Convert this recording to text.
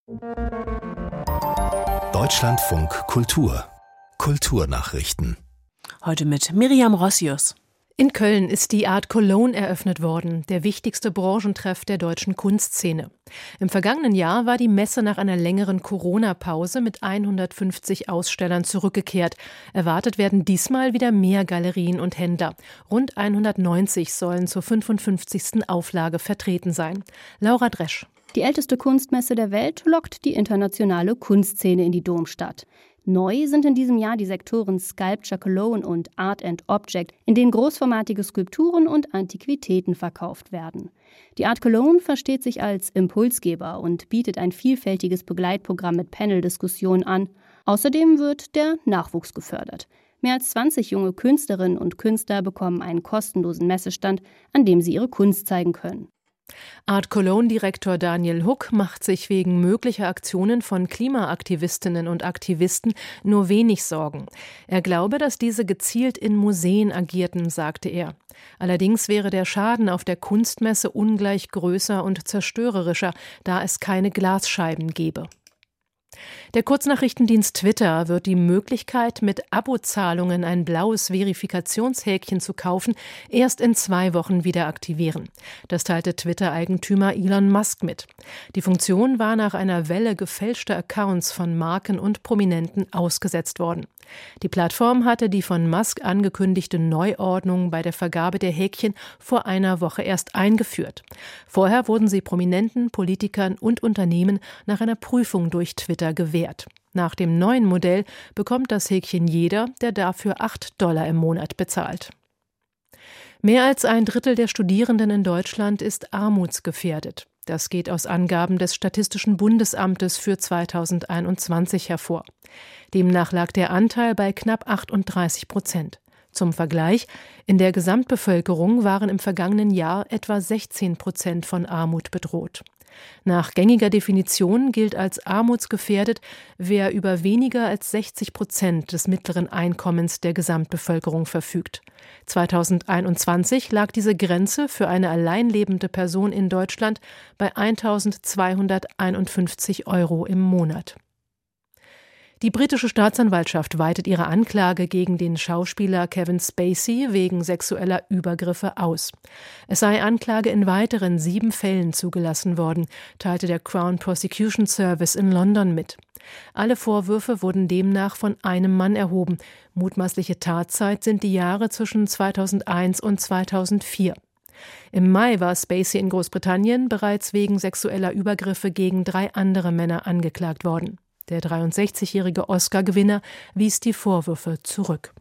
Deutschlandfunk Kultur. Kulturnachrichten. Heute mit Miriam Rossius. In Köln ist die Art Cologne eröffnet worden, der wichtigste Branchentreff der deutschen Kunstszene. Im vergangenen Jahr war die Messe nach einer längeren Corona-Pause mit 150 Ausstellern zurückgekehrt. Erwartet werden diesmal wieder mehr Galerien und Händler. Rund 190 sollen zur 55. Auflage vertreten sein. Laura Dresch. Die älteste Kunstmesse der Welt lockt die internationale Kunstszene in die Domstadt. Neu sind in diesem Jahr die Sektoren Sculpture Cologne und Art and Object, in denen großformatige Skulpturen und Antiquitäten verkauft werden. Die Art Cologne versteht sich als Impulsgeber und bietet ein vielfältiges Begleitprogramm mit Paneldiskussionen an. Außerdem wird der Nachwuchs gefördert. Mehr als 20 junge Künstlerinnen und Künstler bekommen einen kostenlosen Messestand, an dem sie ihre Kunst zeigen können. Art Cologne-Direktor Daniel Huck macht sich wegen möglicher Aktionen von Klimaaktivistinnen und Aktivisten nur wenig Sorgen. Er glaube, dass diese gezielt in Museen agierten, sagte er. Allerdings wäre der Schaden auf der Kunstmesse ungleich größer und zerstörerischer, da es keine Glasscheiben gäbe. Der Kurznachrichtendienst Twitter wird die Möglichkeit, mit Abozahlungen ein blaues Verifikationshäkchen zu kaufen, erst in 2 Wochen wieder aktivieren. Das teilte Twitter-Eigentümer Elon Musk mit. Die Funktion war nach einer Welle gefälschter Accounts von Marken und Prominenten ausgesetzt worden. Die Plattform hatte die von Musk angekündigte Neuordnung bei der Vergabe der Häkchen vor einer Woche erst eingeführt. Vorher wurden sie Prominenten, Politikern und Unternehmen nach einer Prüfung durch Twitter gewährt. Nach dem neuen Modell bekommt das Häkchen jeder, der dafür $8 im Monat bezahlt. Mehr als 1/3 der Studierenden in Deutschland ist armutsgefährdet. Das geht aus Angaben des Statistischen Bundesamtes für 2021 hervor. Demnach lag der Anteil bei knapp 38%. Zum Vergleich, in der Gesamtbevölkerung waren im vergangenen Jahr etwa 16% von Armut bedroht. Nach gängiger Definition gilt als armutsgefährdet, wer über weniger als 60% des mittleren Einkommens der Gesamtbevölkerung verfügt. 2021 lag diese Grenze für eine alleinlebende Person in Deutschland bei 1.251 € im Monat. Die britische Staatsanwaltschaft weitet ihre Anklage gegen den Schauspieler Kevin Spacey wegen sexueller Übergriffe aus. Es sei Anklage in weiteren 7 Fällen zugelassen worden, teilte der Crown Prosecution Service in London mit. Alle Vorwürfe wurden demnach von einem Mann erhoben. Mutmaßliche Tatzeit sind die Jahre zwischen 2001 und 2004. Im Mai war Spacey in Großbritannien bereits wegen sexueller Übergriffe gegen 3 andere Männer angeklagt worden. Der 63-jährige Oscar-Gewinner wies die Vorwürfe zurück.